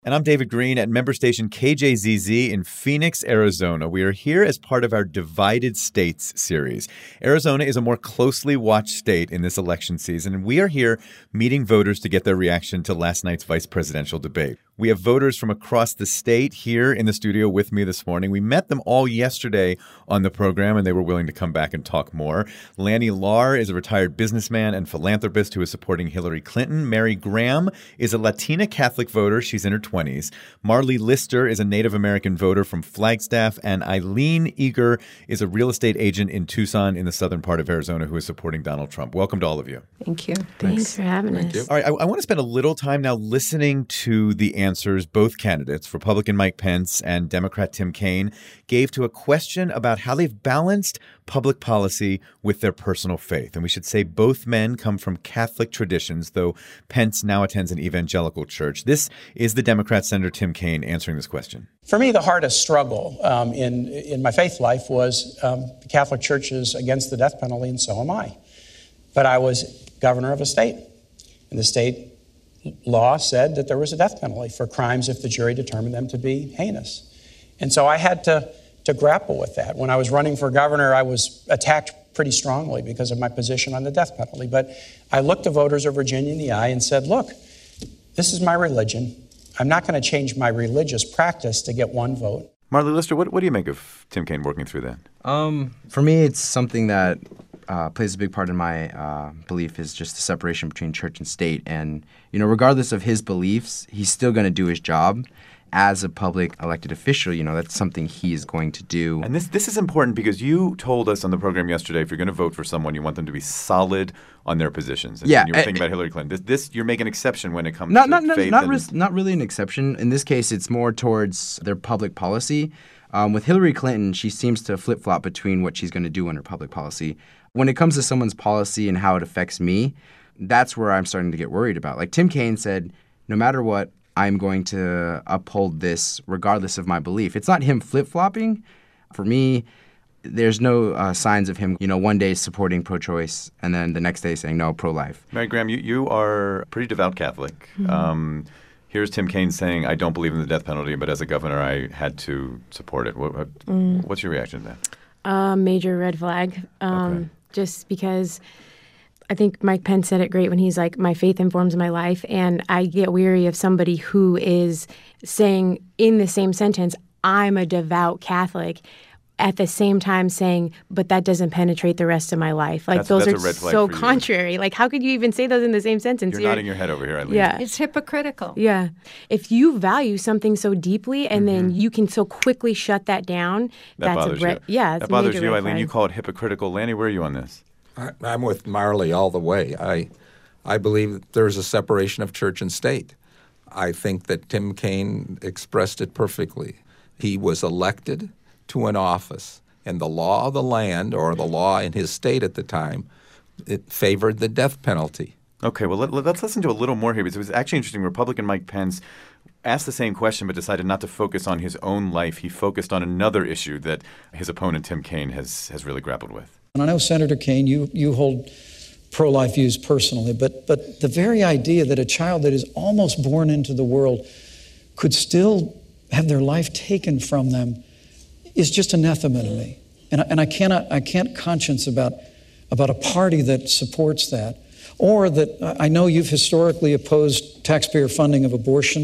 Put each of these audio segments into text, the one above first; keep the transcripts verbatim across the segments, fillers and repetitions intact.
And I'm David Green at member station K J Z Z in Phoenix, Arizona. We are here as part of our Divided States series. Arizona is a more closely watched state in this election season, and we are here meeting voters to get their reaction to last night's vice presidential debate. We have voters from across the state here in the studio with me this morning. We met them all yesterday on the program, and they were willing to come back and talk more. Lanny Lahr is a retired businessman and philanthropist who is supporting Hillary Clinton. Mary Graham is a Latina Catholic voter. She's in her twenties. Marley Lister is a Native American voter from Flagstaff. And Eileen Eager is a real estate agent in Tucson in the southern part of Arizona who is supporting Donald Trump. Welcome to all of you. Thank you. Thanks, Thanks for having Thank us. you. All right, I, I want to spend a little time now listening to the answers both candidates, Republican Mike Pence and Democrat Tim Kaine, gave to a question about how they've balanced public policy with their personal faith. And we should say both men come from Catholic traditions, though Pence now attends an evangelical church. This is the Democrat Senator Tim Kaine answering this question. For me, the hardest struggle um, in, in my faith life was um, the Catholic Church is against the death penalty, and so am I. But I was governor of a state, and the state law said that there was a death penalty for crimes if the jury determined them to be heinous. And so I had to, to grapple with that. When I was running for governor, I was attacked pretty strongly because of my position on the death penalty. But I looked the voters of Virginia in the eye and said, look, this is my religion. I'm not going to change my religious practice to get one vote. Marley Lister, what, what do you make of Tim Kaine working through that? Um, for me, it's something that uh, plays a big part in my uh, belief is just the separation between church and state. And, you know, regardless of his beliefs, he's still going to do his job as a public elected official. You know, that's something he is going to do. And this this is important because you told us on the program yesterday, if you're going to vote for someone, you want them to be solid on their positions. And yeah, you were uh, thinking about Hillary Clinton. This, this you're making an exception when it comes not, to not, faith. Not, and, not, not really an exception. In this case, it's more towards their public policy. Um, with Hillary Clinton, she seems to flip-flop between what she's going to do in her public policy. When it comes to someone's policy and how it affects me, that's where I'm starting to get worried about. Like Tim Kaine said, no matter what, I'm going to uphold this regardless of my belief. It's not him flip-flopping. For me, there's no uh, signs of him, you know, one day supporting pro-choice and then the next day saying no, pro-life. Mary Graham, you, you are a pretty devout Catholic. Mm-hmm. Um, here's Tim Kaine saying, I don't believe in the death penalty, but as a governor, I had to support it. What, what, mm. What's your reaction to that? Uh, major red flag. Um, okay. Just because I think Mike Pence said it great when he's like, my faith informs my life. And I get weary of somebody who is saying in the same sentence, I'm a devout Catholic, at the same time saying, but that doesn't penetrate the rest of my life. Like, that's, those that's are a red flag so for you. Contrary. Like, how could you even say those in the same sentence? You're, You're nodding your head over here, Eileen. Yeah. It's hypocritical. Yeah. If you value something so deeply and mm-hmm. then you can so quickly shut that down, that that's bothers a red, you. Yeah, that it's bothers a major you, red Eileen. flag. You call it hypocritical. Lanny, where are you on this? I, I'm with Marley all the way. I, I believe that there's a separation of church and state. I think that Tim Kaine expressed it perfectly. He was elected to an office, and the law of the land, or the law in his state at the time, it favored the death penalty. Okay, well, let, let's listen to a little more here, because it was actually interesting. Republican Mike Pence asked the same question but decided not to focus on his own life. He focused on another issue that his opponent, Tim Kaine, has, has really grappled with. And I know, Senator Kaine, you, you hold pro-life views personally, but, but the very idea that a child that is almost born into the world could still have their life taken from them is just anathema to me. And I, and I cannot I can't conscience about about a party that supports that, or that I know you've historically opposed taxpayer funding of abortion,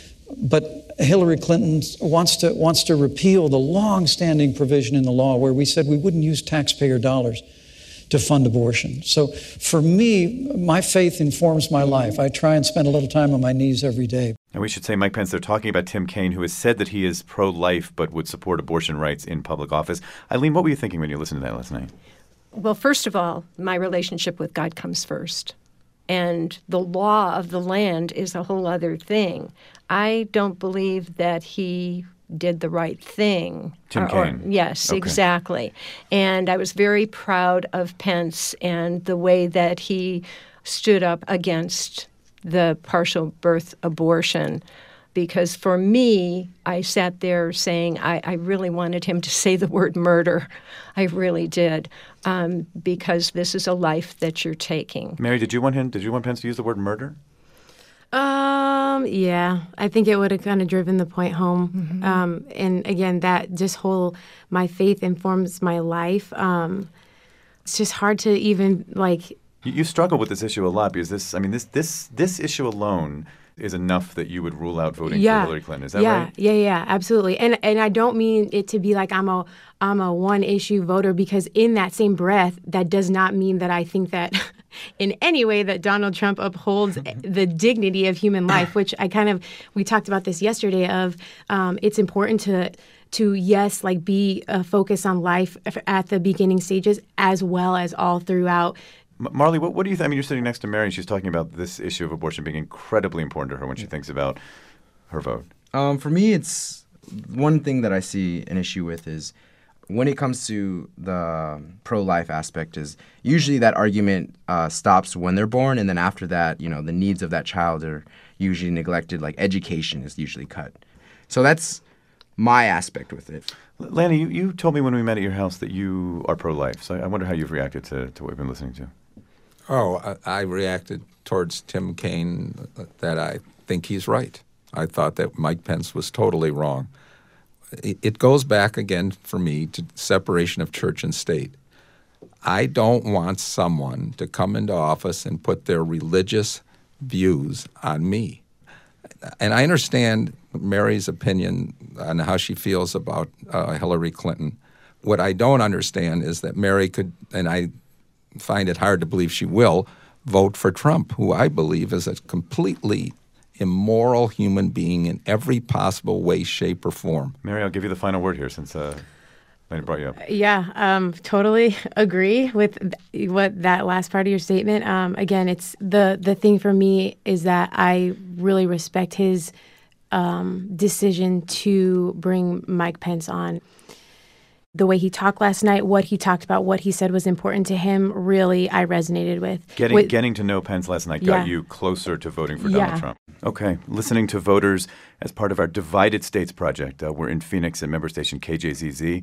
but Hillary Clinton wants to wants to repeal the long-standing provision in the law where we said we wouldn't use taxpayer dollars to fund abortion. So for me, my faith informs my life. I try and spend a little time on my knees every day. And we should say, Mike Pence, they're talking about Tim Kaine, who has said that he is pro-life but would support abortion rights in public office. Eileen, what were you thinking when you listened to that last night? Well, first of all, my relationship with God comes first. And the law of the land is a whole other thing. I don't believe that he did the right thing. Tim or, Kaine. Or, yes, okay. Exactly. And I was very proud of Pence and the way that he stood up against the partial birth abortion. Because for me, I sat there saying I, I really wanted him to say the word murder. I really did. Um, because this is a life that you're taking. Mary, did you want him? Did you want Pence to use the word murder? Um, yeah, I think it would have kind of driven the point home. Mm-hmm. Um, and again, that just whole, my faith informs my life. Um, it's just hard to even like. You, you struggle with this issue a lot because this, I mean, this this this issue alone is enough that you would rule out voting yeah. for Hillary Clinton. Is that yeah, right? Yeah, yeah, absolutely. And and I don't mean it to be like I'm a I'm a one issue voter, because in that same breath, that does not mean that I think that in any way that Donald Trump upholds the dignity of human life, which I kind of, we talked about this yesterday of um, it's important to, to yes, like be a focus on life at the beginning stages as well as all throughout. Marley, what, what do you think? I mean, you're sitting next to Mary, and she's talking about this issue of abortion being incredibly important to her when she thinks about her vote. Um, for me, it's one thing that I see an issue with is when it comes to the pro-life aspect is usually that argument uh, stops when they're born, and then after that, you know, the needs of that child are usually neglected. Like education is usually cut. So that's my aspect with it. Lanny, you, you told me when we met at your house that you are pro-life. So I wonder how you've reacted to, to what we've been listening to. Oh, I, I reacted towards Tim Kaine that I think he's right. I thought that Mike Pence was totally wrong. It, it goes back again for me to separation of church and state. I don't want someone to come into office and put their religious views on me. And I understand Mary's opinion on how she feels about uh, Hillary Clinton. What I don't understand is that Mary could, and I find it hard to believe she will, vote for Trump, who I believe is a completely immoral human being in every possible way, shape, or form. Mary, I'll give you the final word here since uh, Lanny brought you up. Yeah, um, totally agree with th- what that last part of your statement. Um, again, it's the the thing for me is that I really respect his um, decision to bring Mike Pence on. The way he talked last night, what he talked about, what he said was important to him, really I resonated with. Getting with, getting to know Pence last night yeah. got you closer to voting for yeah. Donald Trump. Okay, listening to voters as part of our Divided States Project. Uh, we're in Phoenix at member station K J Z Z.